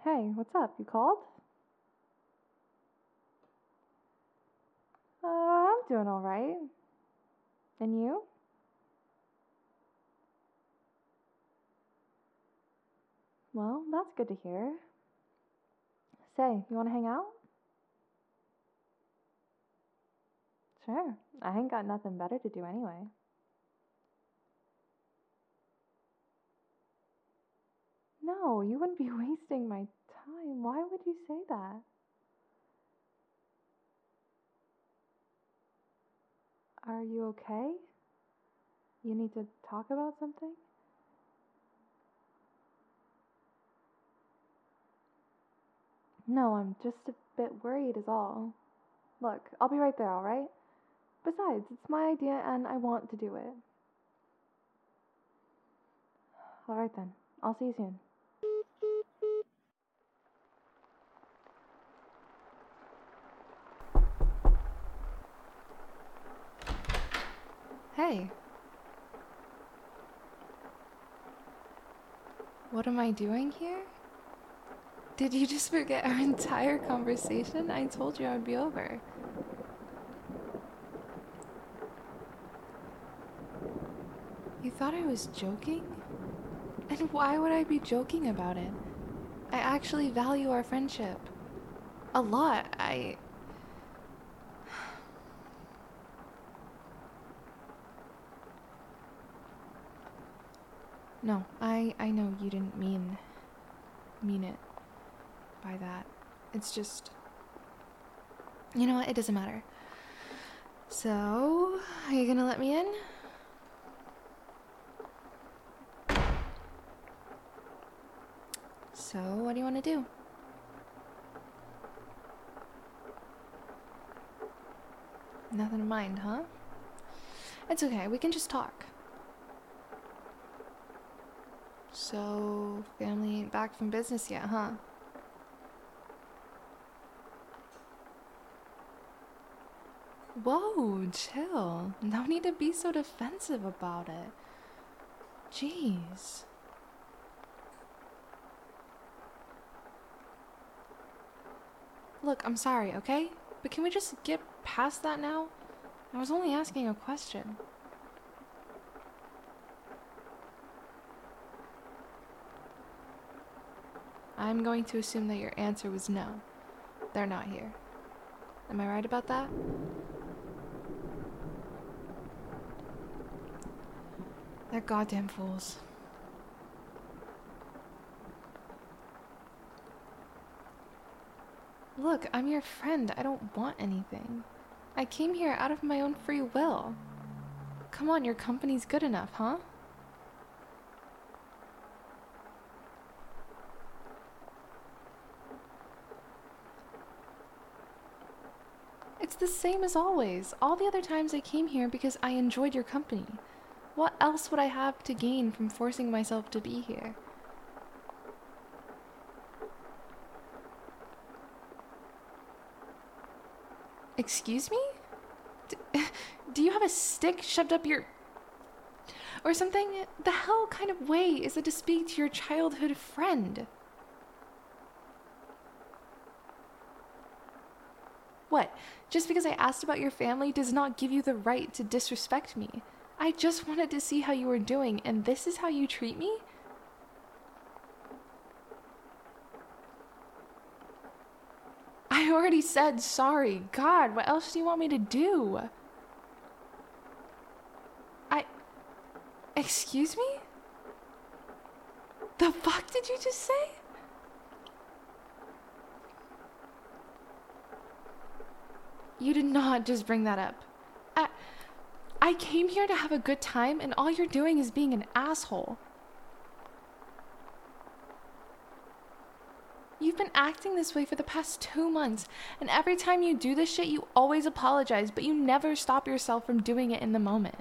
Hey, what's up? You called? I'm doing all right. And you? Well, that's good to hear. Say, you want to hang out? Sure. I ain't got nothing better to do anyway. No, you wouldn't be wasting my time. Why would you say that? Are you okay? You need to talk about something? No, I'm just a bit worried, is all. Look, I'll be right there, alright? Besides, it's my idea and I want to do it. Alright then. I'll see you soon. Hey. What am I doing here? Did you just forget our entire conversation? I told you I'd be over. You thought I was joking? And why would I be joking about it? I actually value our friendship. A lot. No, I know you didn't mean it by that. It's just... You know what? It doesn't matter. So, are you gonna let me in? So, what do you want to do? Nothing in mind, huh? It's okay, we can just talk. So, family ain't back from business yet, huh? Whoa, chill. No need to be so defensive about it. Jeez. Look, I'm sorry, okay? But can we just get past that now? I was only asking a question. I'm going to assume that your answer was no. They're not here. Am I right about that? They're goddamn fools. Look, I'm your friend. I don't want anything. I came here out of my own free will. Come on, your company's good enough, huh? It's the same as always. All the other times I came here because I enjoyed your company. What else would I have to gain from forcing myself to be here? Excuse me? Do you have a stick shoved up your... or something? The hell kind of way is it to speak to your childhood friend? What? Just because I asked about your family does not give you the right to disrespect me. I just wanted to see how you were doing, and this is how you treat me? I already said sorry. God, what else do you want me to do? Excuse me? The fuck did you just say? You did not just bring that up. I came here to have a good time, and all you're doing is being an asshole. You've been acting this way for the past 2 months, and every time you do this shit, you always apologize, but you never stop yourself from doing it in the moment.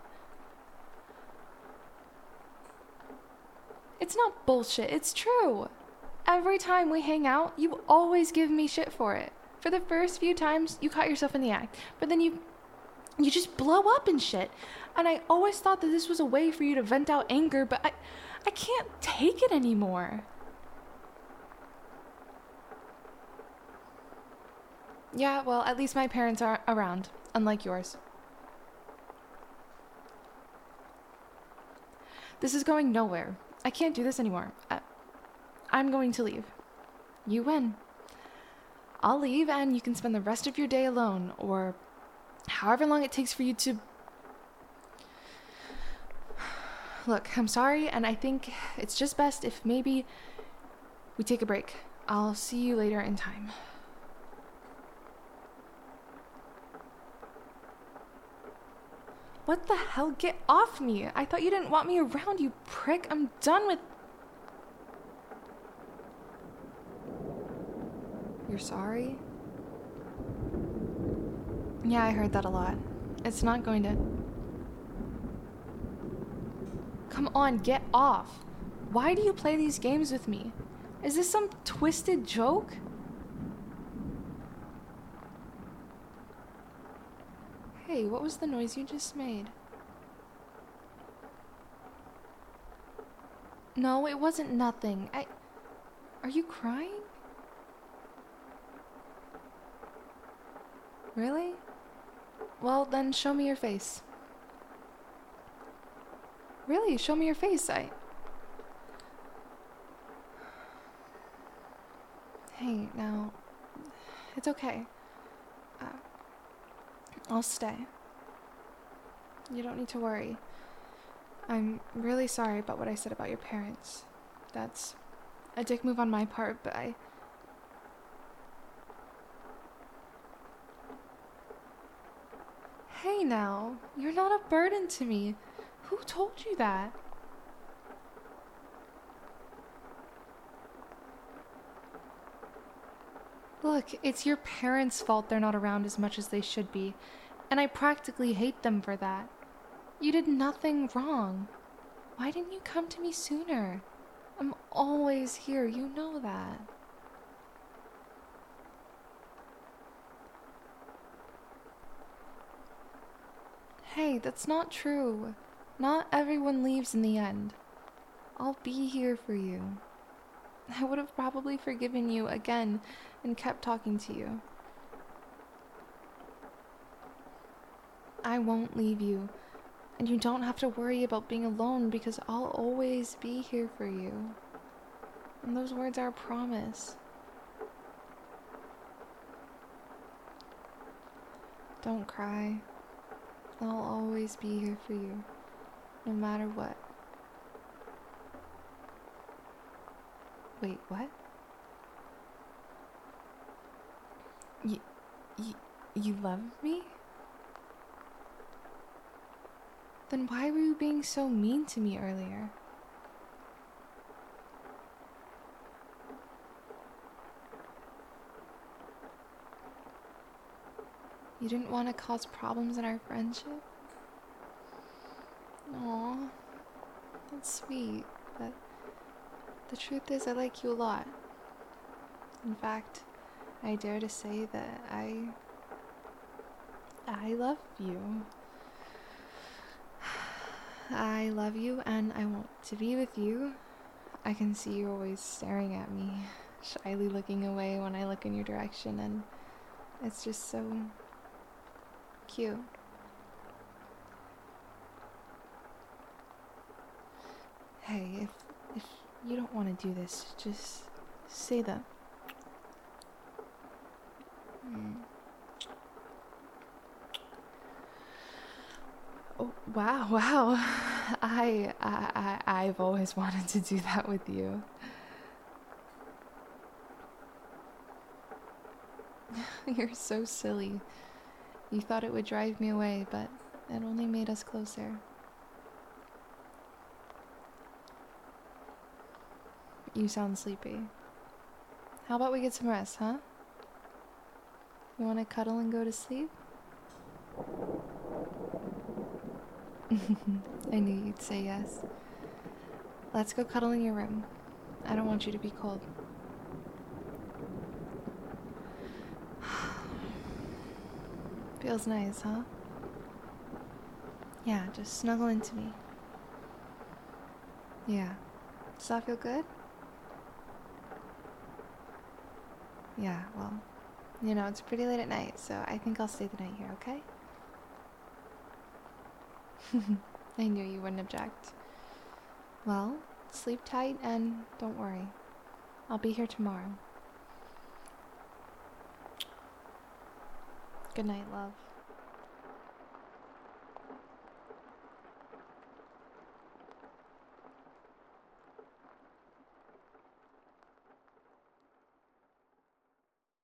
It's not bullshit, it's true. Every time we hang out, you always give me shit for it. For the first few times, you caught yourself in the act, but then you just blow up and shit. And I always thought that this was a way for you to vent out anger, but I can't take it anymore. Yeah, well, at least my parents are around, unlike yours. This is going nowhere. I can't do this anymore. I'm going to leave. You win. I'll leave and you can spend the rest of your day alone, or however long it takes for you to... Look, I'm sorry, and I think it's just best if maybe we take a break. I'll see you later in time. What the hell? Get off me! I thought you didn't want me around, you prick. I'm done with... You're sorry? Yeah, I heard that a lot. It's not going to... Come on, get off. Why do you play these games with me? Is this some twisted joke? Hey, what was the noise you just made? No, it wasn't nothing. Are you crying? Really? Well, then show me your face. Really, show me your face. Hey, now, it's okay. I'll stay. You don't need to worry. I'm really sorry about what I said about your parents. That's a dick move on my part, but Hey now, you're not a burden to me. Who told you that? Look, it's your parents' fault they're not around as much as they should be, and I practically hate them for that. You did nothing wrong. Why didn't you come to me sooner? I'm always here, you know that. Hey, that's not true. Not everyone leaves in the end. I'll be here for you. I would have probably forgiven you again and kept talking to you. I won't leave you, and you don't have to worry about being alone because I'll always be here for you. And those words are a promise. Don't cry. I'll always be here for you, no matter what. Wait, what? You love me? Then why were you being so mean to me earlier? You didn't want to cause problems in our friendship? Aw, that's sweet, but the truth is I like you a lot. In fact, I dare to say that I love you. I love you and I want to be with you. I can see you always staring at me, shyly looking away when I look in your direction, and it's just so cute. Hey, if you don't want to do this, just say that. Oh, wow. I've always wanted to do that with you. You're so silly. You thought it would drive me away, but it only made us closer. You sound sleepy. How about we get some rest, huh? You want to cuddle and go to sleep? I knew you'd say yes. Let's go cuddle in your room. I don't want you to be cold. Feels nice, huh? Yeah, just snuggle into me. Yeah. Does that feel good? Yeah, well, You know, it's pretty late at night, so I think I'll stay the night here, okay? I knew you wouldn't object. Well, sleep tight and don't worry. I'll be here tomorrow. Good night, love.